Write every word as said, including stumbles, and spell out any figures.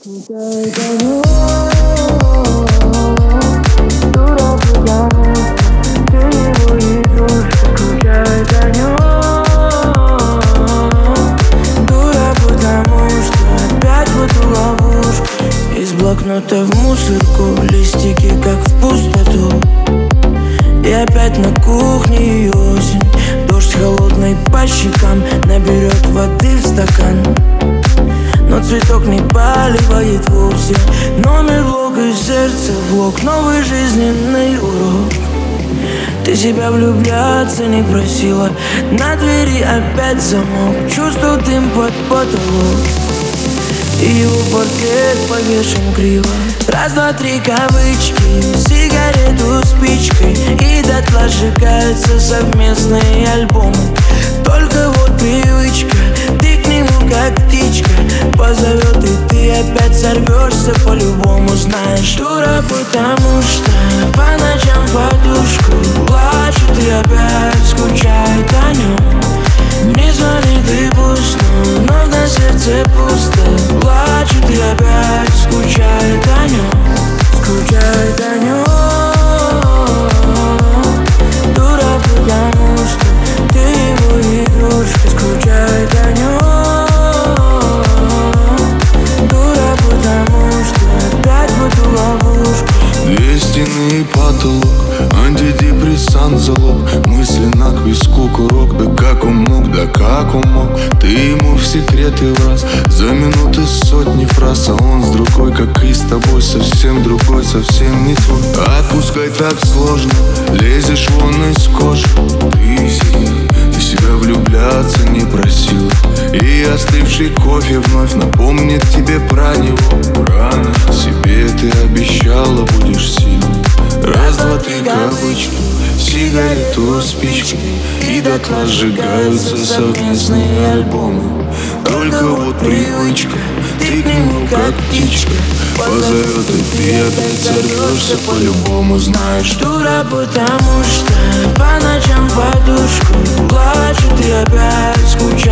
Блокнота в мусорку, листики как в пустоту. И опять на кухне осень. Дождь холодный по щекам наберет воды в стакан. Но цветок не поливает вовсе. Номер, блок и сердце, блок, новый жизненный урок. Ты себя влюбляться не просила. На двери опять замок. Чувствую дым под потолок. И его портрет повешен криво. Раз, два, три кавычки, сигарету спичкой. И дотла сжигаются совместные альбомы. Только вот привычка, ты к нему как птичка. Позовет и ты опять сорвешься по-любому. Знаешь, дура, потому что по ночам подушку плачет и опять скучает о нем. Не звонит и пусто, но на сердце пусто. Плачет и опять скучает о нем. Скучает о нем. Дура, потому что ты его игрушка. Скучает о нем. Дура, потому что опять в эту ловушку. Две стены и потолок, антидепрессант залог. Мысли на к виску курок. Да как он мог, да как он мог. Ты ему в секреты в раз. За минуты сотни фраз. А он с другой, как и с тобой. Совсем другой, совсем не твой. Отпускать так сложно, лезешь вон из кожи. Ты себя, ты себя влюбляться не просила. И остывший кофе вновь напомнит тебе про него. Рано себе ты обещала, будешь сильной. Раз, два, три кавычки, сигарету спичкой. И дотла сжигаются совместные альбомы. Только вот привычка, ты к нему как птичка. Позовет и ты опять сорвешься по-любому. Знаешь, дура, потому что по ночам подушку плачет и опять скучает.